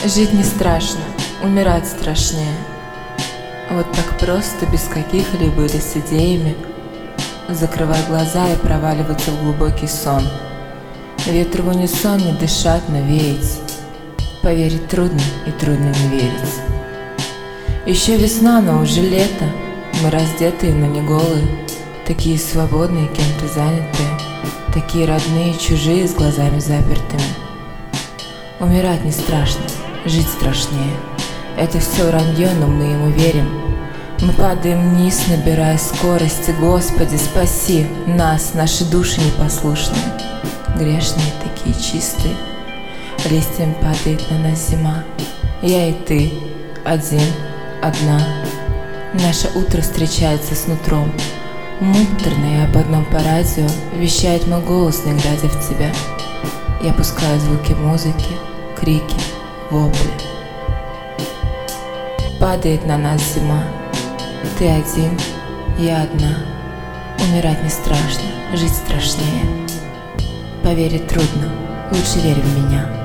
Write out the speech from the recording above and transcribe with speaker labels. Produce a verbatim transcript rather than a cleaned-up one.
Speaker 1: Жить не страшно, умирать страшнее. Вот так просто, без каких-либо или с идеями, закрывать глаза и проваливаться в глубокий сон. Ветру в унисон не дышать, но веять. Поверить трудно и трудно не верить. Еще весна, но уже лето. Мы раздетые, но не голые. Такие свободные, кем-то занятые. Такие родные, чужие, с глазами запертыми. Умирать не страшно, жить страшнее. Это все вранье, но мы ему верим. Мы падаем вниз, набирая скорости. Господи, спаси нас, наши души непослушные. Грешные, такие чистые. Листьями падает на нас зима. Я и ты, один, одна. Наше утро встречается с нутром. Муторно и об одном по радио вещает мой голос, не глядя в тебя. Я пускаю звуки музыки, крики, вопли. Падает на нас зима. Ты один, я одна. Умирать не страшно, жить страшнее. Поверить трудно, лучше верь в меня.